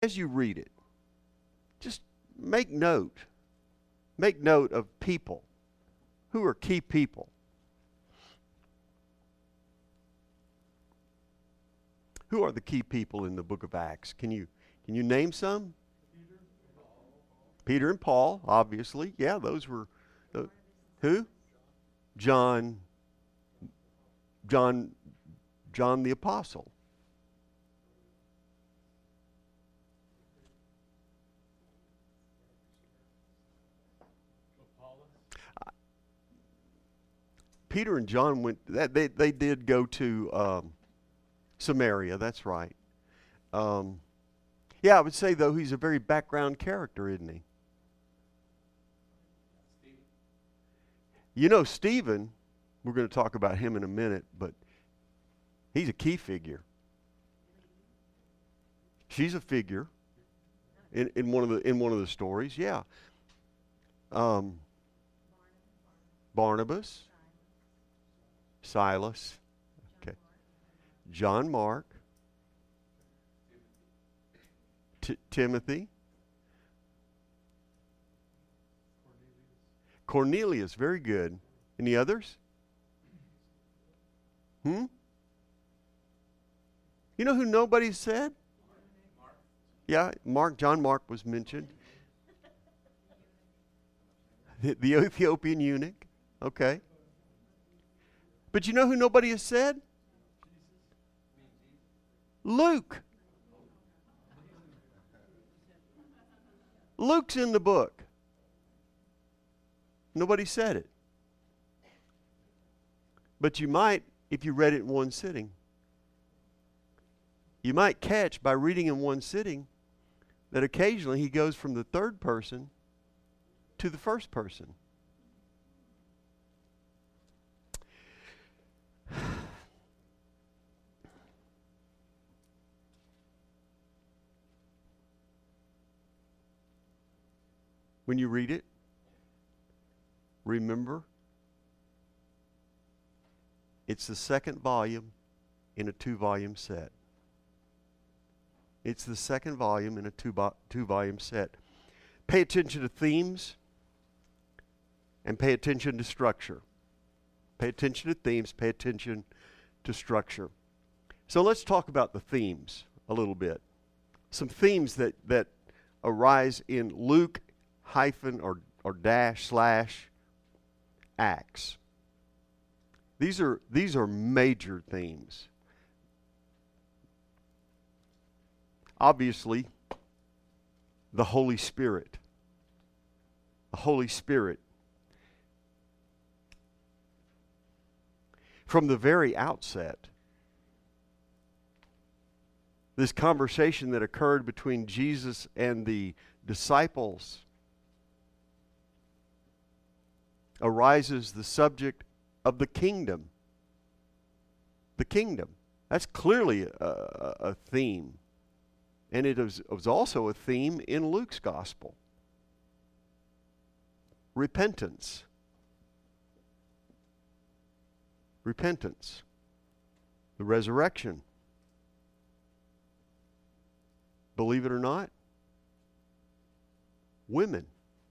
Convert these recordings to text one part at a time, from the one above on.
as you read it, just make note. Make note of people. Who are key people? Who are the key people in the book of Acts? Can you name some? Peter and Paul, obviously. Yeah, those were who? John John John the apostle. Peter and John went. They did go to Samaria. That's right. Um, yeah, I would say though he's a very background character, isn't he? You know, Stephen. We're going to talk about him in a minute, but he's a key figure. She's a figure in one of the stories. Yeah. Um, Barnabas, Silas, okay, John Mark, Timothy, Cornelius. Very good. Any others? Hmm? You know who nobody said? Yeah, John Mark was mentioned. The Ethiopian eunuch. Okay. But you know who nobody has said? Luke. Luke's in the book. Nobody said it. But you might, if you read it in one sitting, you might catch by reading in one sitting that occasionally he goes from the third person to the first person. When you read it, remember, it's the second volume in a two-volume set. It's the second volume in a two-volume set. Pay attention to themes and pay attention to structure. Pay attention to themes, pay attention to structure. So let's talk about the themes a little bit. Some themes that arise in Luke hyphen or dash slash Acts. These are major themes. Obviously, the Holy Spirit. The Holy Spirit. From the very outset, this conversation that occurred between Jesus and the disciples arises the subject of the kingdom. The kingdom. That's clearly a theme. And it was also a theme in Luke's gospel. Repentance. Repentance. The resurrection. Believe it or not, women.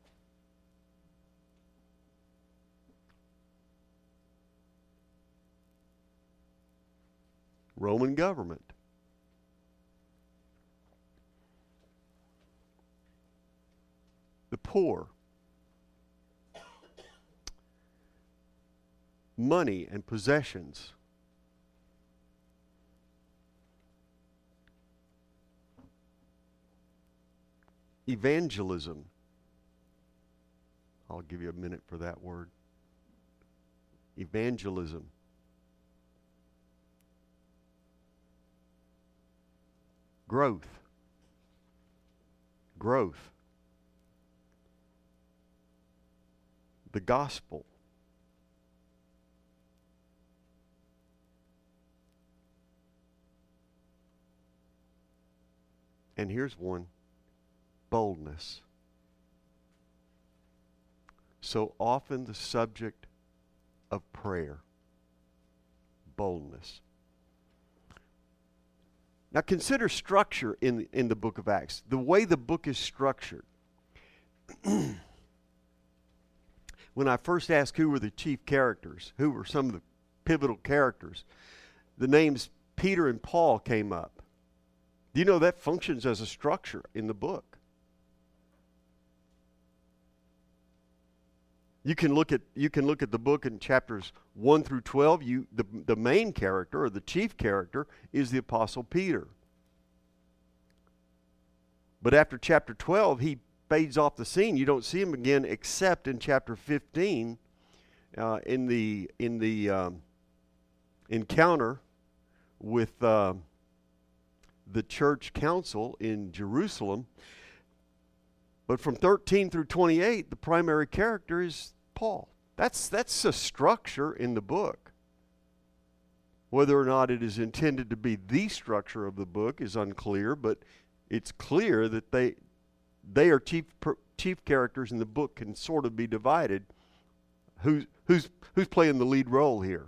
Roman government. The poor. Money and possessions. Evangelism. I'll give you a minute for that word. Evangelism. Growth. Growth. The gospel. And here's one. Boldness. So often the subject of prayer. Boldness. Now consider structure in the book of Acts. The way the book is structured. When I first asked who were the chief characters, who were some of the pivotal characters, the names Peter and Paul came up. Do you know that functions as a structure in the book? You can look at the book in chapters 1 through 12. The main character, or the chief character, is the Apostle Peter. But after chapter 12, he fades off the scene. You don't see him again except in chapter 15, in the encounter with the church council in Jerusalem. But from 13 through 28, the primary character is Paul. That's a structure in the book. Whether or not it is intended to be the structure of the book is unclear, but it's clear that they are chief characters, and the book can sort of be divided. Who's playing the lead role here?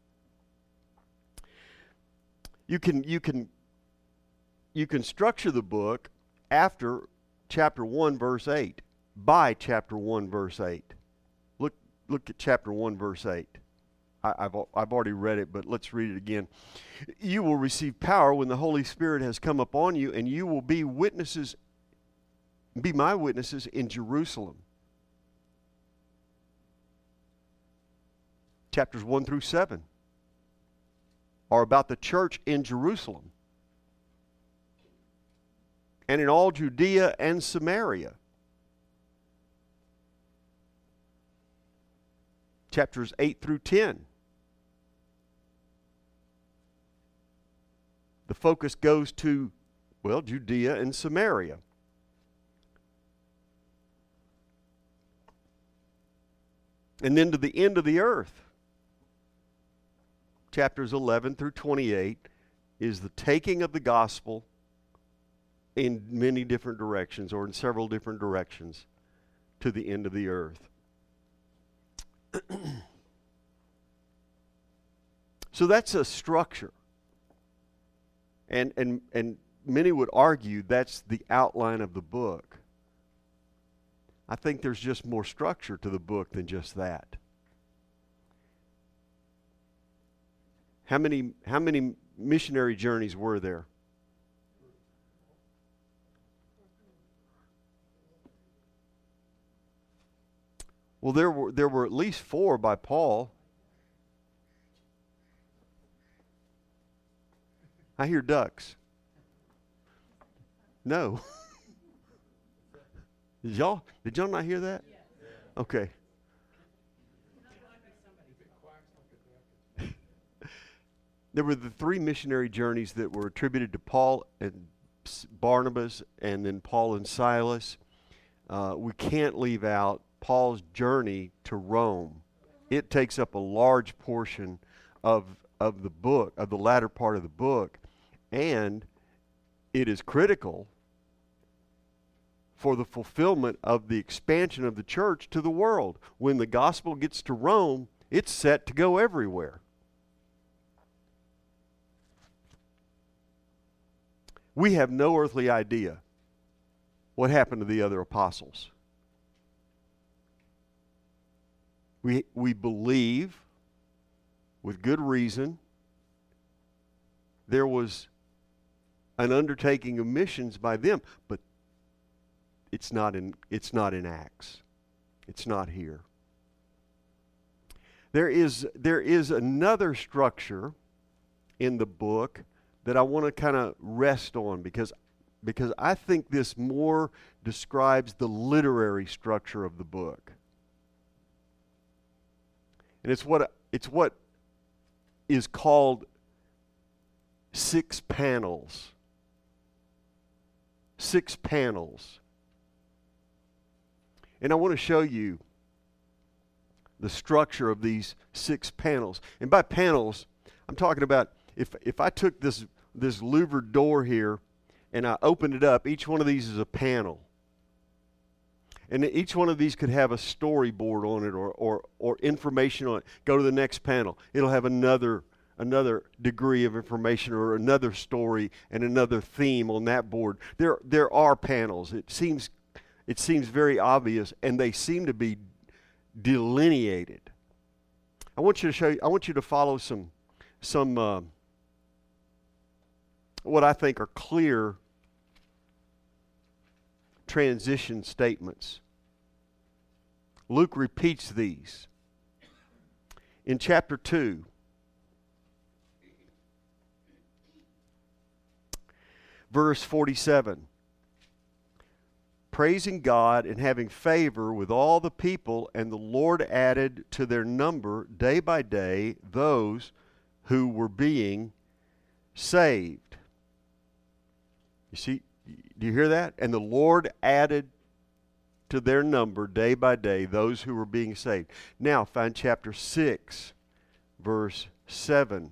You can structure the book after chapter 1, verse 8. By chapter 1, verse 8. Look at chapter 1, verse 8. I've already read it, but let's read it again. You will receive power when the Holy Spirit has come upon you, and you will be my witnesses in Jerusalem. Chapters 1 through 7 are about the church in Jerusalem and in all Judea and Samaria. Chapters 8 through 10. The focus goes to, Judea and Samaria. And then to the end of the earth. Chapters 11 through 28 is the taking of the gospel in many different directions, or in several different directions, to the end of the earth. So that's a structure. And many would argue that's the outline of the book. I think there's just more structure to the book than just that. How many missionary journeys were there? Well, there were at least 4 by Paul. I hear ducks. No. Did y'all not hear that? Okay. There were the 3 missionary journeys that were attributed to Paul and Barnabas, and then Paul and Silas. We can't leave out Paul's journey to Rome. It takes up a large portion of the book, of the latter part of the book, and it is critical for the fulfillment of the expansion of the church to the world. When the gospel gets to Rome, it's set to go everywhere. We have no earthly idea what happened to the other apostles. We believe, with good reason, there was an undertaking of missions by them, but it's not in Acts. It's not here. There is another structure in the book that I want to kind of rest on, because I think this more describes the literary structure of the book. And it's what is called 6 panels. 6 panels. And I want to show you the structure of these 6 panels. And by panels, I'm talking about if I took this louvered door here and I opened it up, each one of these is a panel. And each one of these could have a storyboard on it or information on it. Go to the next panel. It'll have another degree of information or another story and another theme on that board. There are panels. It seems very obvious, and they seem to be delineated. I want you to follow some what I think are clear transition statements. Luke repeats these. In chapter 2, verse 47, praising God and having favor with all the people, and the Lord added to their number day by day those who were being saved. You see, do you hear that? And the Lord added to their number day by day those who were being saved. Now find chapter 6, verse 7.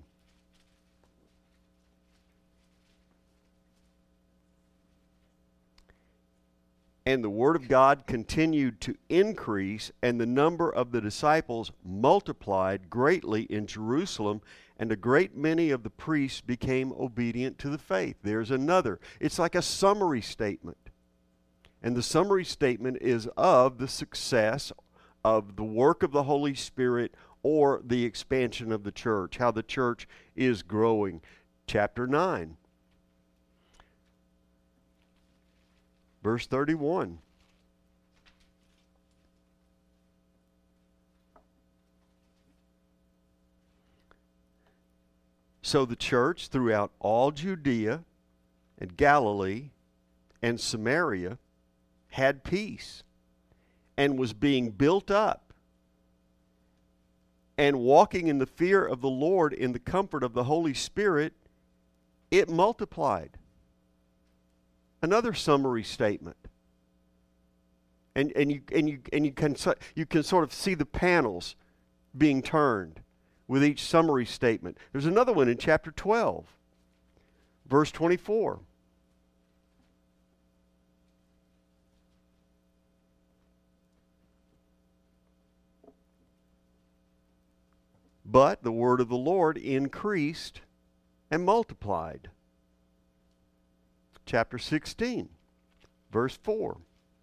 And the word of God continued to increase, and the number of the disciples multiplied greatly in Jerusalem, and a great many of the priests became obedient to the faith. There's another. It's like a summary statement. And the summary statement is of the success of the work of the Holy Spirit or the expansion of the church, how the church is growing. Chapter 9, verse 31. So the church throughout all Judea and Galilee and Samaria had peace and was being built up and walking in the fear of the Lord in the comfort of the Holy Spirit, it multiplied. Another summary statement. And you can sort of see the panels being turned with each summary statement. There's another one in chapter 12, verse 24. But the word of the Lord increased and multiplied. Chapter 16, verse 4.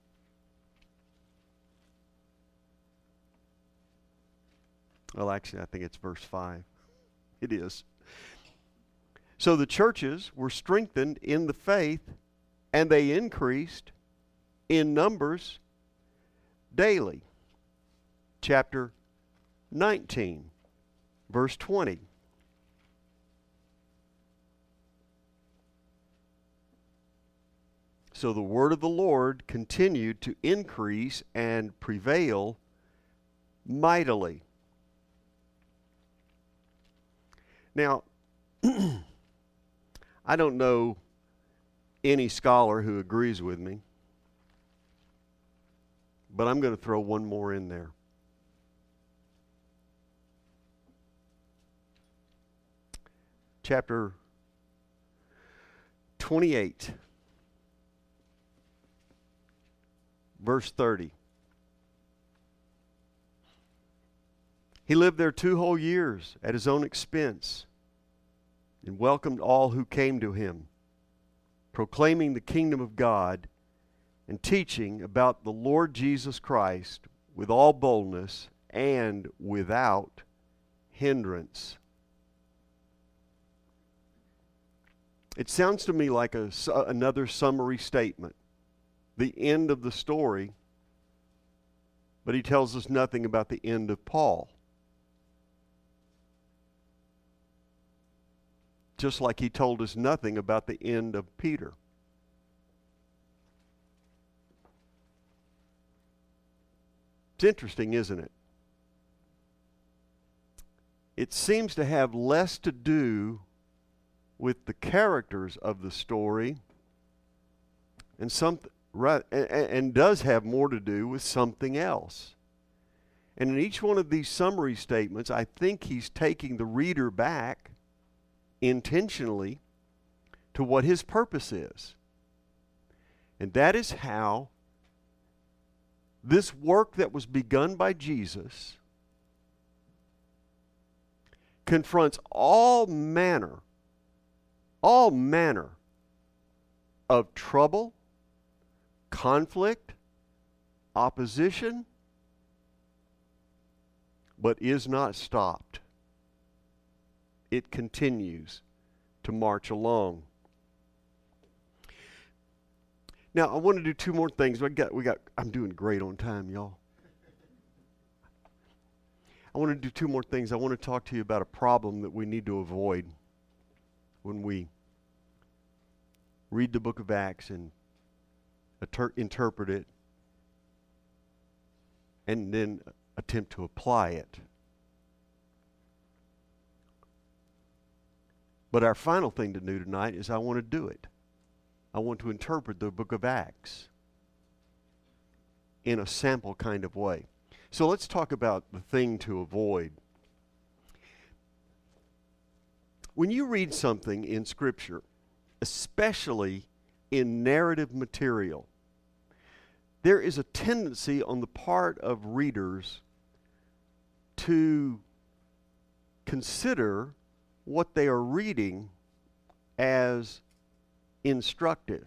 Well, actually, I think it's verse 5. It is. So the churches were strengthened in the faith, and they increased in numbers daily. Chapter 19, verse 20. So the word of the Lord continued to increase and prevail mightily. Now, I don't know any scholar who agrees with me, but I'm going to throw one more in there. Chapter 28, verse 30. He lived there 2 whole years at his own expense and welcomed all who came to him, proclaiming the kingdom of God and teaching about the Lord Jesus Christ with all boldness and without hindrance. It sounds to me like another summary statement, the end of the story, but he tells us nothing about the end of Paul. Just like he told us nothing about the end of Peter. It's interesting, isn't it? It seems to have less to do with the characters of the story and does have more to do with something else. And in each one of these summary statements, I think he's taking the reader back intentionally to what his purpose is. And that is how this work that was begun by Jesus confronts all manner of trouble, conflict, opposition, but is not stopped. It continues to march along. Now, I want to do two more things. I'm doing great on time, y'all. I want to do two more things. I want to talk to you about a problem that we need to avoid when we read the book of Acts and interpret it and then attempt to apply it. But our final thing to do tonight is I want to do it. I want to interpret the book of Acts in a sample kind of way. So let's talk about the thing to avoid. When you read something in Scripture, especially in narrative material, there is a tendency on the part of readers to consider what they are reading as instructive.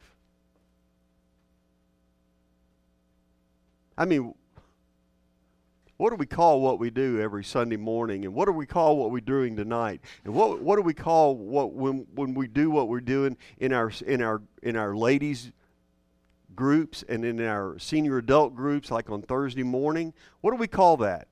I mean, what do we call what we do every Sunday morning? And what do we call what we're doing tonight? And what do we call when we do what we're doing in our ladies groups and in our senior adult groups, like on Thursday morning? What do we call that?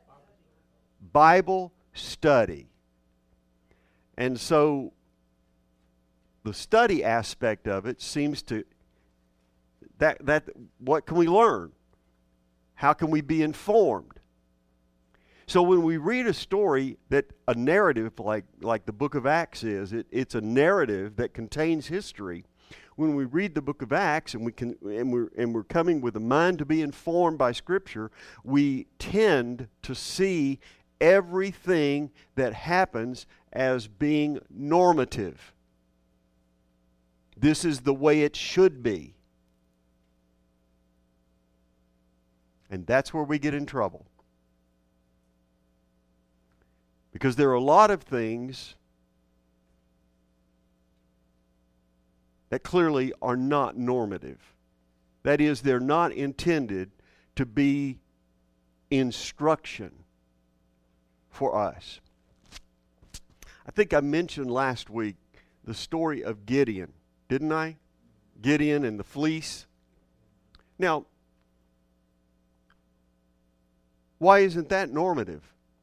Bible study. And so the study aspect of it seems to that what can we learn? How can we be informed? So when we read a story, a narrative like the book of Acts is, it's a narrative that contains history. When we read the book of Acts and we're coming with a mind to be informed by Scripture, we tend to see everything that happens as being normative. This is the way it should be. And that's where we get in trouble. Because there are a lot of things that clearly are not normative. That is, they're not intended to be instruction for us. I think I mentioned last week the story of Gideon, didn't I? Gideon and the fleece. Now, why isn't that normative?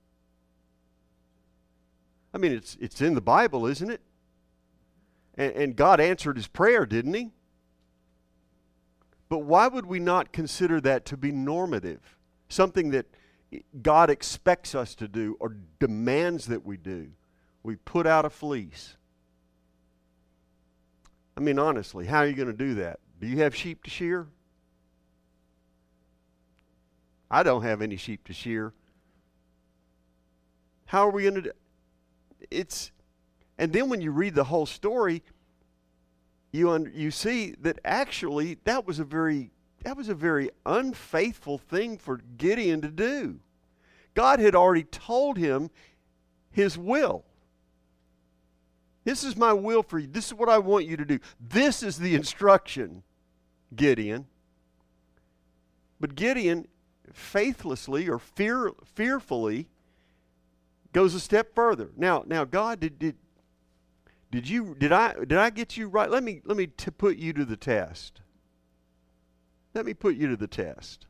I mean, it's in the Bible, isn't it? And God answered his prayer, didn't he? But why would we not consider that to be normative? Something that God expects us to do or demands that we do. We put out a fleece. I mean, honestly, how are you going to do that? Do you have sheep to shear? I don't have any sheep to shear. How are we going to do it? And then when you read the whole story, you see that actually that was a very unfaithful thing for Gideon to do. God had already told him his will. This is my will for you. This is what I want you to do. This is the instruction, Gideon. But Gideon faithlessly or fearfully goes a step further. Now, God, did I get you right? Let me put you to the test. Let me put you to the test.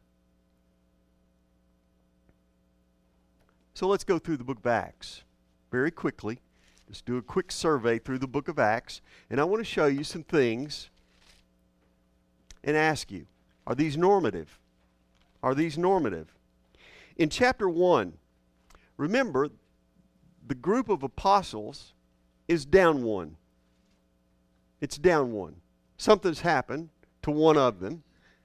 So let's go through the book of Acts very quickly. Let's do a quick survey through the book of Acts, and I want to show you some things and ask you, are these normative? Are these normative? In chapter 1, remember, the group of apostles is down one. It's down one. Something's happened to one of them.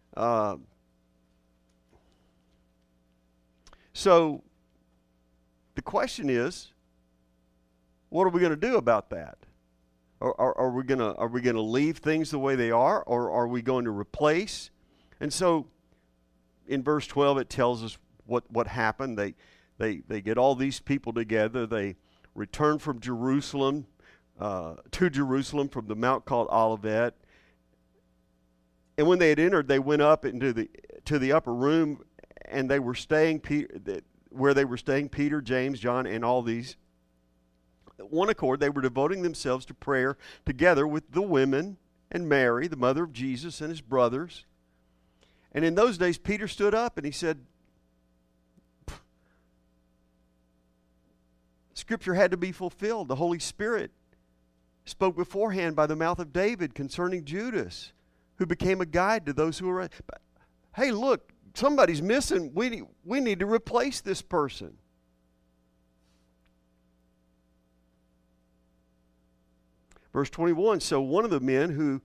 So the question is, what are we going to do about that? Are we going to leave things the way they are, or are we going to replace? And so in verse 12 it tells us what happened. They get all these people together. They returned from Jerusalem to Jerusalem from the mount called Olivet. And when they had entered, they went up into the upper room, and they were staying where they were staying, Peter, James, John, and all these. One accord, they were devoting themselves to prayer together with the women and Mary, the mother of Jesus, and his brothers. And in those days, Peter stood up and he said, Scripture had to be fulfilled. The Holy Spirit spoke beforehand by the mouth of David concerning Judas, who became a guide to those who were. Hey, look, somebody's missing. We need to replace this person. Verse 21. So one of the men who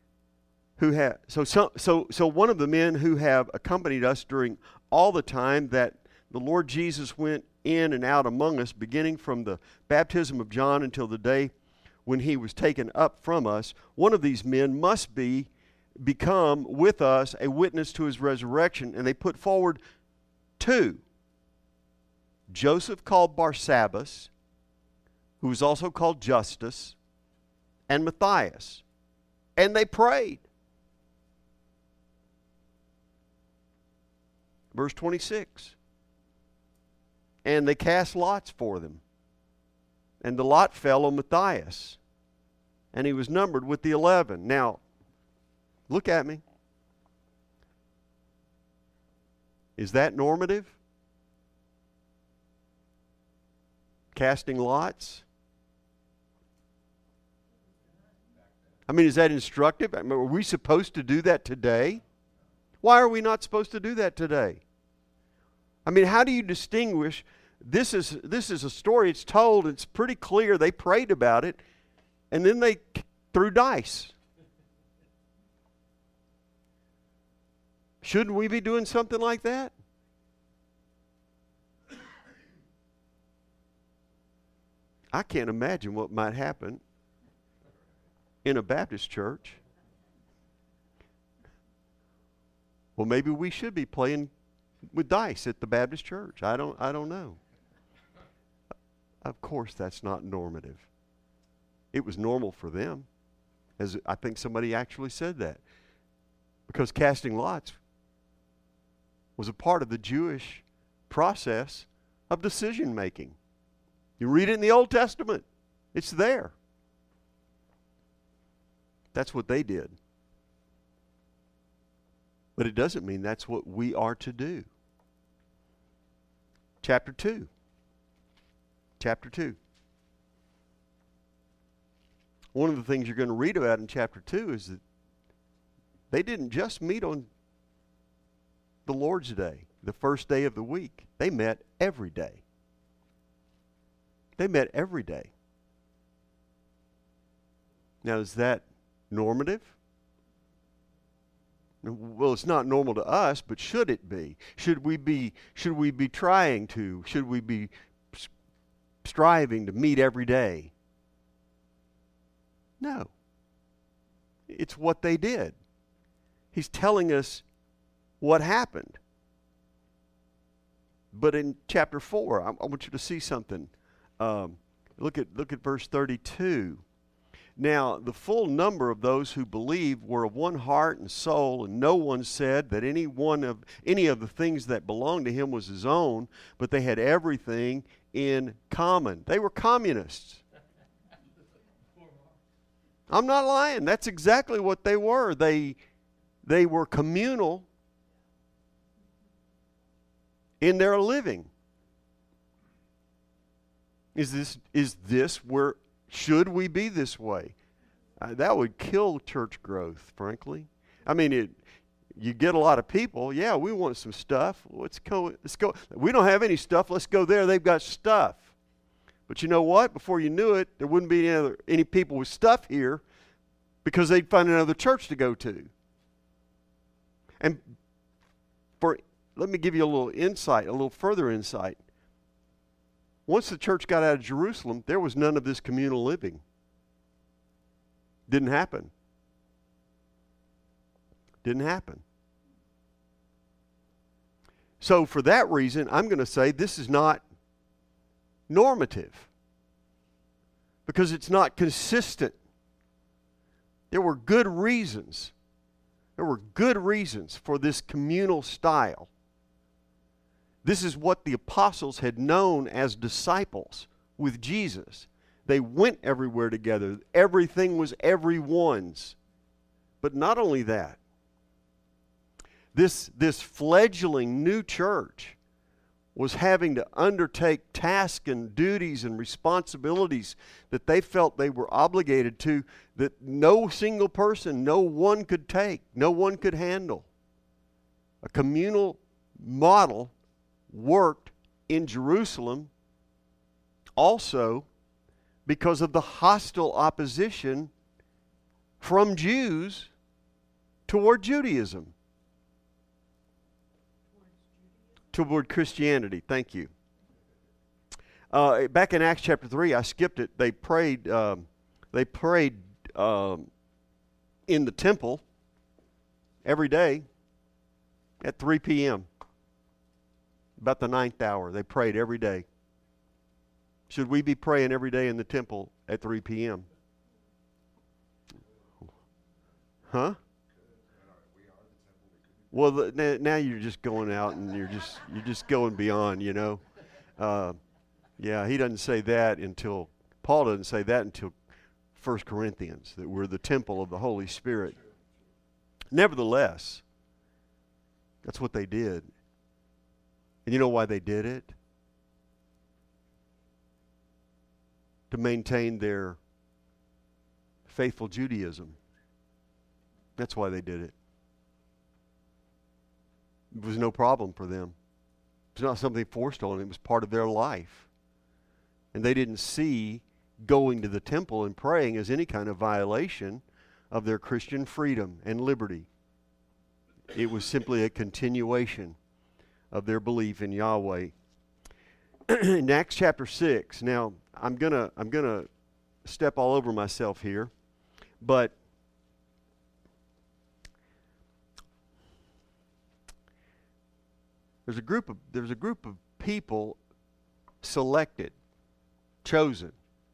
have accompanied us during all the time that the Lord Jesus went in and out among us, beginning from the baptism of John until the day when he was taken up from us, one of these men must become with us a witness to his resurrection. And they put forward two: Joseph called Barsabbas, who was also called Justus, and Matthias. And they prayed. Verse 26. And they cast lots for them. And the lot fell on Matthias, and he was numbered with the 11. Now, look at me. Is that normative? Casting lots? I mean, is that instructive? I mean, are we supposed to do that today? Why are we not supposed to do that today? I mean, how do you distinguish? This is a story. It's told. It's pretty clear. They prayed about it, and then they threw dice. Shouldn't we be doing something like that? I can't imagine what might happen in a Baptist church. Well, maybe we should be playing with dice at the Baptist church. I don't know. Of course, that's not normative. It was normal for them, as I think somebody actually said that, because casting lots was a part of the Jewish process of decision making. You read it in the Old Testament. It's there. That's what they did. But it doesn't mean that's what we are to do. Chapter 2. Chapter 2. One of the things you're going to read about in chapter 2 is that they didn't just meet on the Lord's Day, the first day of the week. They met every day. They met every day. Now, is that normative? Well, it's not normal to us, but should it be? Should we be trying to? Should we be striving to meet every day? No. It's what they did. He's telling us what happened. But in chapter 4, I want you to see something. Look at verse 32. Now, the full number of those who believed were of one heart and soul, and no one said that any of the things that belonged to him was his own, but they had everything in common. They were communists. I'm not lying. That's exactly what they were. They were communal in their living. Is this where should we be this way? That would kill church growth, frankly. I mean, you get a lot of people. Yeah, we want some stuff. Let's go. We don't have any stuff. Let's go there. They've got stuff. But you know what? Before you knew it, there wouldn't be any people with stuff here because they'd find another church to go to. And let me give you a little insight, a little further insight. Once the church got out of Jerusalem, there was none of this communal living. Didn't happen. Didn't happen. So for that reason, I'm going to say this is not normative. because it's not consistent. There were good reasons. There were good reasons for this communal style. This is what the apostles had known as disciples with Jesus. They went everywhere together. Everything was everyone's. But not only that, this fledgling new church was having to undertake tasks and duties and responsibilities that they felt they were obligated to, that no single person, no one could take, no one could handle. A communal model worked in Jerusalem also because of the hostile opposition from Jews toward Judaism. Toward Christianity. Thank you. Back in Acts chapter 3, I skipped it. They prayed. In the temple every day at 3 p.m. About the 9th hour. They prayed every day. Should we be praying every day in the temple at 3 p.m.? Huh? Well, now you're just going out and you're just going beyond, you know. Yeah, he doesn't say that until, Paul doesn't say that until 1 Corinthians, that we're the temple of the Holy Spirit. Nevertheless, that's what they did. And you know why they did it? To maintain their faithful Judaism. That's why they did it. It was no problem for them. It was not something forced on them. It was part of their life. And they didn't see going to the temple and praying as any kind of violation of their Christian freedom and liberty. It was simply a continuation of their belief in Yahweh. In Acts chapter 6, now I'm gonna step all over myself here, but there's a group of people selected, chosen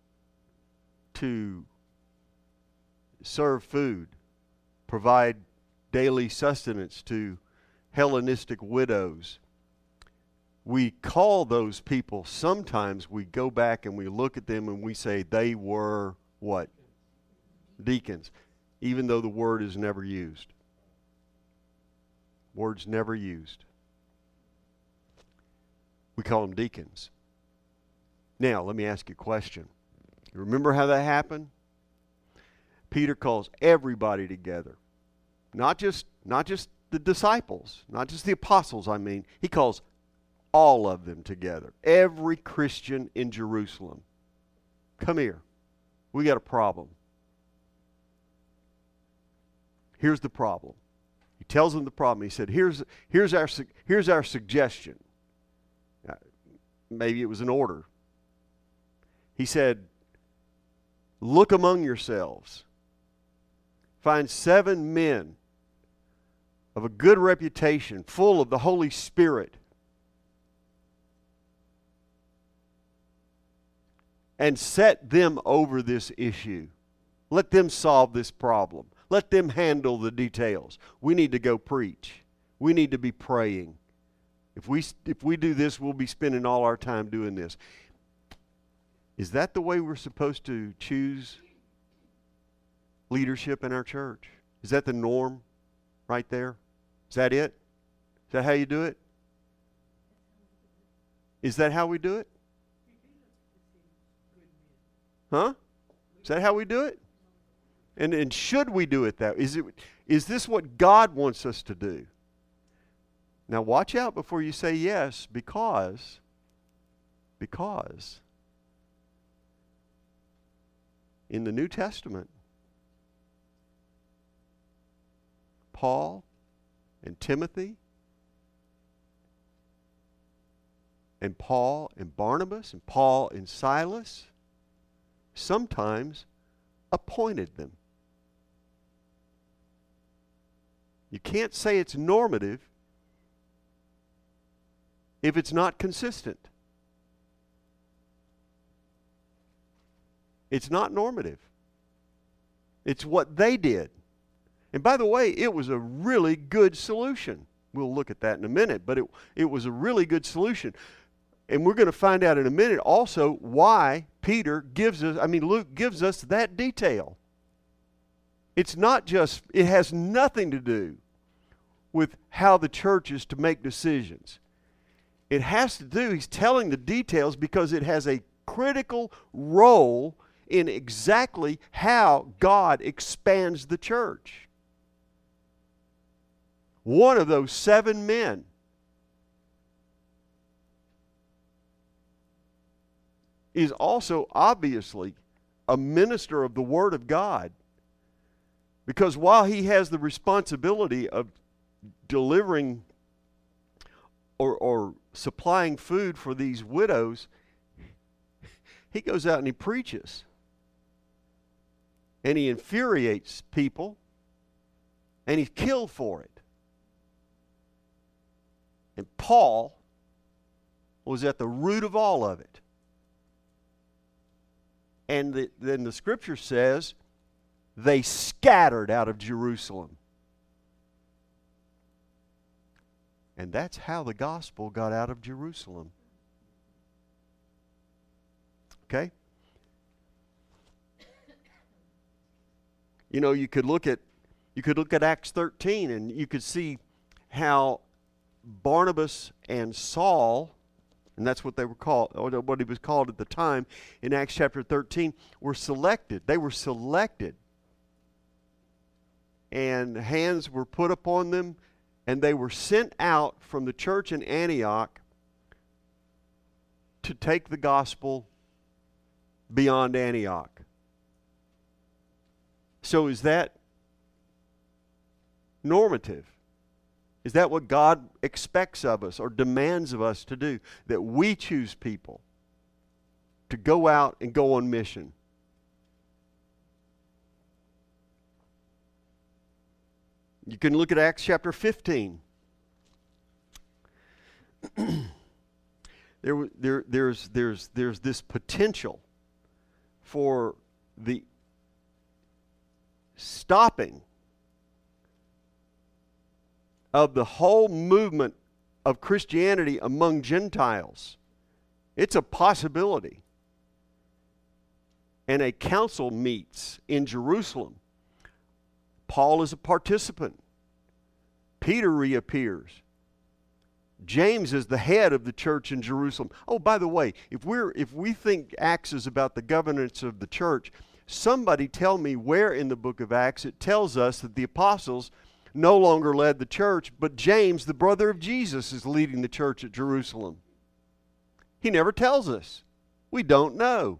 to serve food, provide daily sustenance to Hellenistic widows. We call those people, sometimes we go back and we look at them and we say they were what? Deacons, even though the word is never used. Word's never used. We call them deacons. Now, let me ask you a question. You remember how that happened? Peter calls everybody together. Not just the disciples, not just the apostles, I mean. He calls all of them together. Every Christian in Jerusalem. Come here. We got a problem. Here's the problem. He tells them the problem. He said, here's our suggestion. Maybe it was an order. He said, look among yourselves. Find 7 men of a good reputation, full of the Holy Spirit, and set them over this issue. Let them solve this problem. Let them handle the details. We need to go preach. We need to be praying. If we do this, we'll be spending all our time doing this. Is that the way we're supposed to choose leadership in our church? Is that the norm right there? Is that it? Is that how you do it? Is that how we do it? Huh? Is that how we do it? And should we do it that way? Is this what God wants us to do? Now watch out before you say yes, because in the New Testament, Paul and Timothy and Paul and Barnabas and Paul and Silas sometimes appointed them. You can't say it's normative if it's not consistent. It's not normative. It's what they did. And by the way, it was a really good solution. We'll look at that in a minute, but it was a really good solution. And we're going to find out in a minute also why Luke gives us that detail. It's not just, it has nothing to do with how the church is to make decisions. It has to do, he's telling the details because it has a critical role in exactly how God expands the church. One of those 7 men is also obviously a minister of the Word of God, because while he has the responsibility of delivering or supplying food for these widows, he goes out and he preaches. And he infuriates people, and he's killed for it. And Paul was at the root of all of it. And then the scripture says they scattered out of Jerusalem. And that's how the gospel got out of Jerusalem. Okay? You know, you could look at Acts 13 and you could see how Barnabas and Saul, and that's what they were called, or what he was called at the time in Acts chapter 13, were selected. They were selected. And hands were put upon them, and they were sent out from the church in Antioch to take the gospel beyond Antioch. So is that normative? Is that what God expects of us or demands of us to do? That we choose people to go out and go on mission. You can look at Acts chapter 15. There's this potential for the stopping of the whole movement of Christianity among Gentiles. It's a possibility. And a council meets in Jerusalem. Paul is a participant. Peter reappears. James is the head of the church in Jerusalem. Oh, by the way, if we think Acts is about the governance of the church, somebody tell me where in the book of Acts it tells us that the apostles no longer led the church, but James, the brother of Jesus, is leading the church at Jerusalem. He never tells us. We don't know.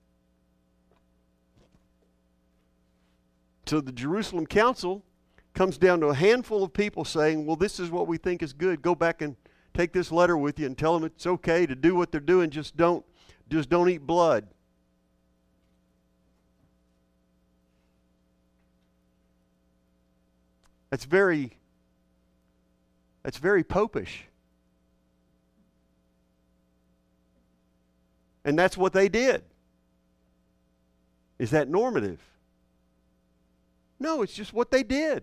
So the Jerusalem council comes down to a handful of people saying, well, this is what we think is good. Go back and take this letter with you and tell them it's okay to do what they're doing. Just don't eat blood. That's very popish. And that's what they did. Is that normative? No, it's just what they did.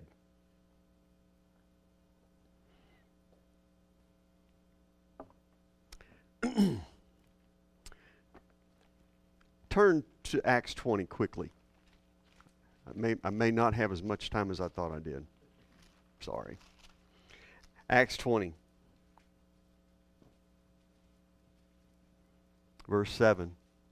Turn to Acts 20 quickly. I may not have as much time as I thought I did. Sorry. Acts 20. Verse 7.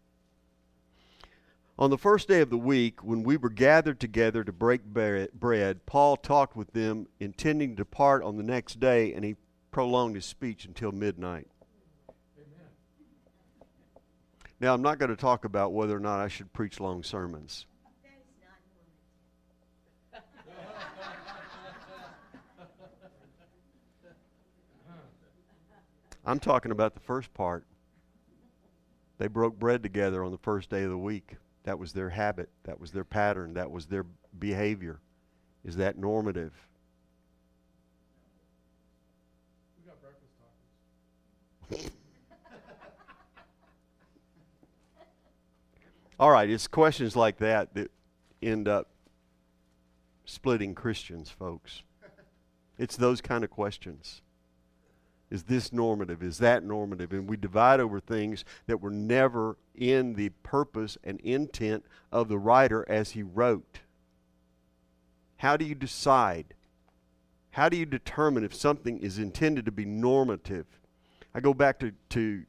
On the first day of the week, when we were gathered together to break bread, Paul talked with them, intending to depart on the next day, and he prolonged his speech until midnight. Amen. Now, I'm not going to talk about whether or not I should preach long sermons. I'm talking about the first part. They broke bread together on the first day of the week. That was their habit. That was their pattern. That was their behavior. Is that normative? We got breakfast tacos. All right, it's questions like that that end up splitting Christians, folks. It's those kind of questions. Is this normative? Is that normative? And we divide over things that were never in the purpose and intent of the writer as he wrote. How do you decide? How do you determine if something is intended to be normative? I go back to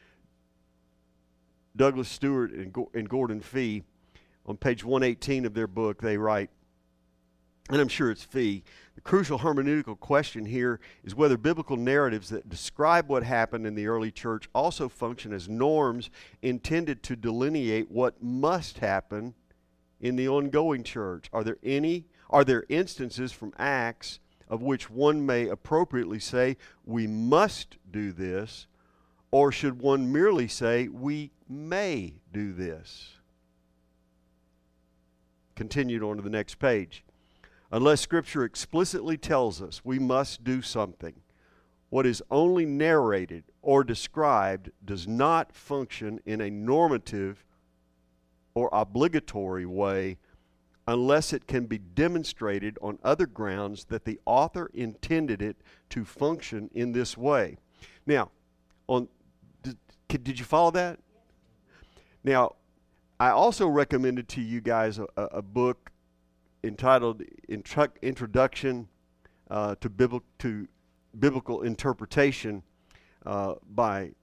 Douglas Stewart and Gordon Fee. On page 118 of their book, they write, and I'm sure it's Fee, the crucial hermeneutical question here is whether biblical narratives that describe what happened in the early church also function as norms intended to delineate what must happen in the ongoing church. Are there instances from Acts of which one may appropriately say, we must do this, or should one merely say, we may do this? Continued on to the next page. Unless Scripture explicitly tells us we must do something, what is only narrated or described does not function in a normative or obligatory way unless it can be demonstrated on other grounds that the author intended it to function in this way. Now, did you follow that? Now, I also recommended to you guys a book entitled Introduction to Biblical Interpretation by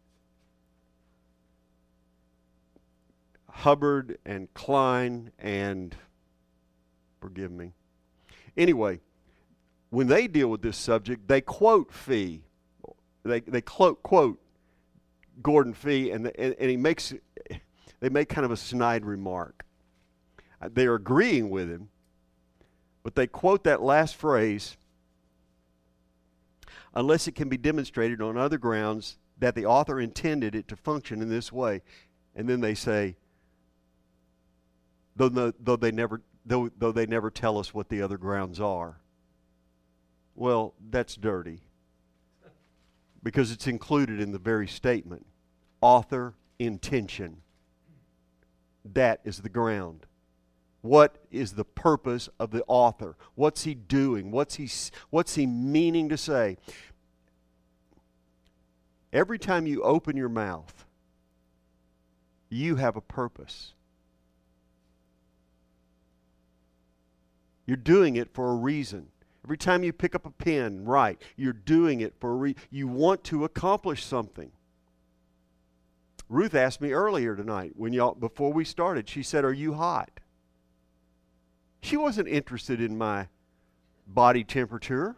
Hubbard and Klein and, forgive me. Anyway, when they deal with this subject, they quote Fee. They quote Gordon Fee, and they make kind of a snide remark. They're agreeing with him, but they quote that last phrase, unless it can be demonstrated on other grounds that the author intended it to function in this way. And then they say, though they never tell us what the other grounds are. Well, that's dirty, because it's included in the very statement. Author intention. That is the ground. What is the purpose of the author? What's he doing? What's he meaning to say? Every time you open your mouth, you have a purpose. You're doing it for a reason. Every time you pick up a pen and write, you're doing it for a reason. You want to accomplish something. Ruth asked me earlier tonight, before we started, she said, "Are you hot?" She wasn't interested in my body temperature.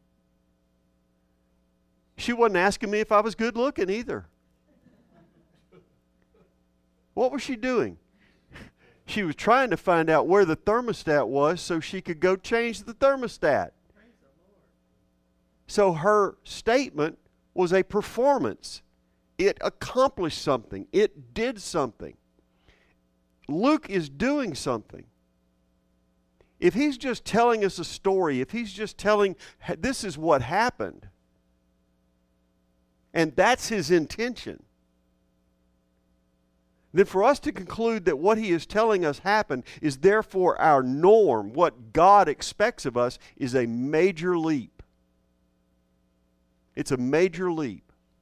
She wasn't asking me if I was good looking either. What was she doing? She was trying to find out where the thermostat was so she could go change the thermostat. So her statement was a performance. It accomplished something. It did something. Luke is doing something. If he's just telling us a story, if he's just telling, this is what happened, and that's his intention, then for us to conclude that what he is telling us happened is therefore our norm, what God expects of us, is a major leap. It's a major leap.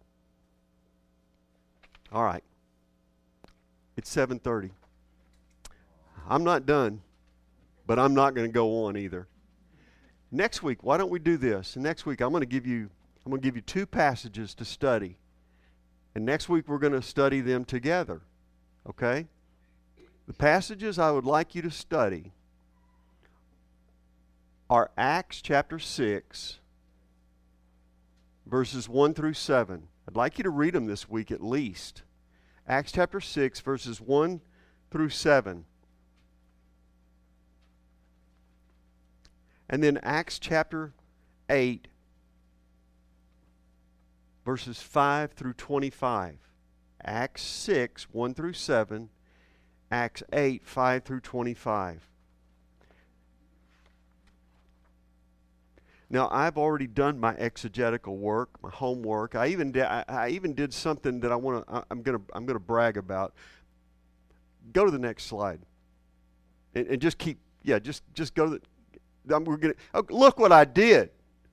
All right. It's 7:30. I'm not done, but I'm not going to go on either. Next week, why don't we do this? Next week, I'm going to give you 2 passages to study. And next week, we're going to study them together. Okay? The passages I would like you to study are Acts chapter 6, verses 1 through 7. I'd like you to read them this week at least. Acts chapter 6, verses 1 through 7. And then Acts chapter 8, verses 5 through 25. Acts 6, 1 through 7. Acts 8, 5 through 25. Now, I've already done my exegetical work, my homework. I even did something that I'm going to brag about. Go to the next slide. And just keep, just go to we're gonna, oh, look what I did.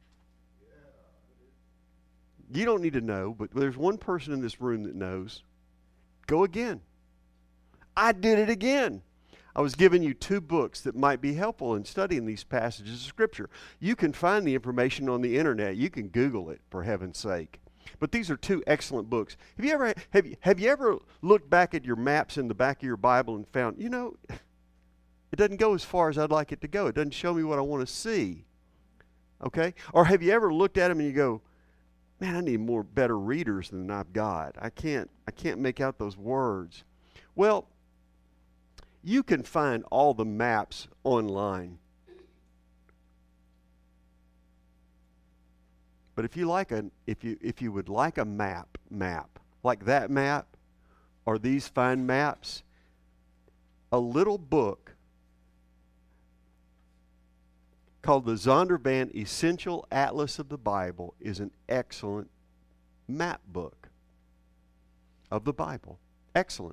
You don't need to know, but there's one person in this room that knows. Go again. I did it again. I was giving you 2 books that might be helpful in studying these passages of Scripture. You can find the information on the internet. You can Google it, for heaven's sake. But these are 2 excellent books. Have you ever looked back at your maps in the back of your Bible and found, it doesn't go as far as I'd like it to go. It doesn't show me what I want to see. Okay? Or have you ever looked at them and you go, man, I need better readers than I've got. I can't make out those words. Well, you can find all the maps online. But if you would like a map like that map or these fine maps, a little book called the Zondervan Essential Atlas of the Bible is an excellent map book of the Bible. Excellent.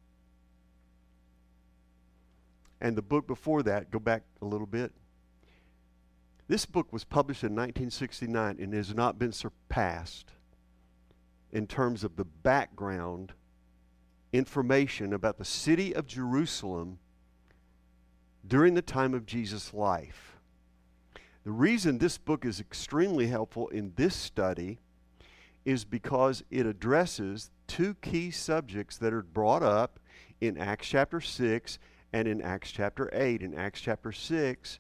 And the book before that, go back a little bit. This book was published in 1969 and has not been surpassed in terms of the background information about the city of Jerusalem during the time of Jesus' life. The reason this book is extremely helpful in this study is because it addresses 2 key subjects that are brought up in Acts chapter 6 and in Acts chapter 8. In Acts chapter 6,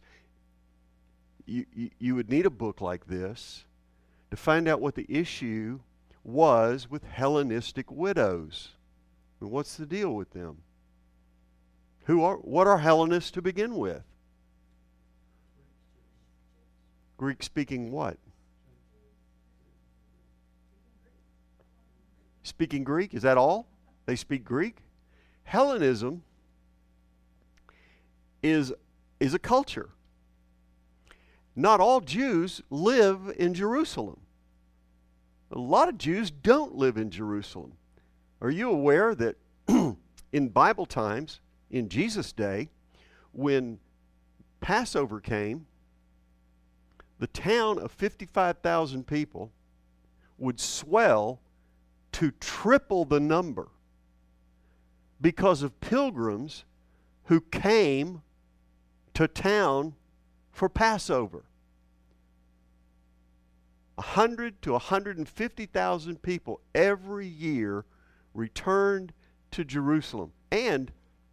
you would need a book like this to find out what the issue was with Hellenistic widows. And what's the deal with them? What are Hellenists to begin with? Greek-speaking what? Speaking Greek? Is that all? They speak Greek? Hellenism is a culture. Not all Jews live in Jerusalem. A lot of Jews don't live in Jerusalem. Are you aware that in Bible times, in Jesus' day, when Passover came, the town of 55,000 people would swell to triple the number because of pilgrims who came to town for Passover. 100 to 150,000 people every year returned to Jerusalem. And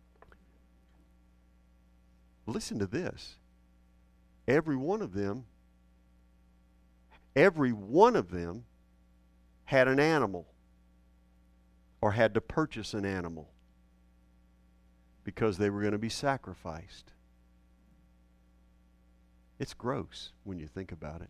listen to this. Every one of them had an animal or had to purchase an animal because they were going to be sacrificed. It's gross when you think about it.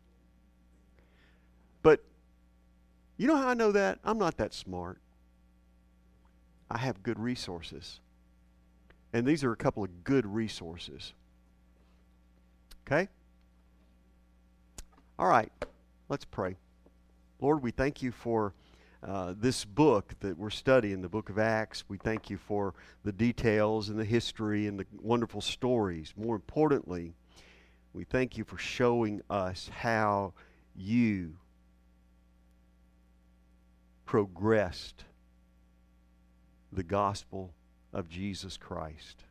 But you know how I know that? I'm not that smart. I have good resources. And these are a couple of good resources. Okay? All right. Let's pray. Lord, we thank you for this book that we're studying, the book of Acts. We thank you for the details and the history and the wonderful stories. More importantly, we thank you for showing us how you progressed the gospel of Jesus Christ.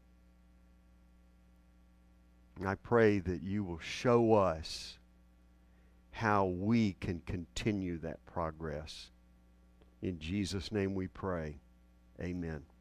And I pray that you will show us how we can continue that progress. In Jesus' name we pray. Amen.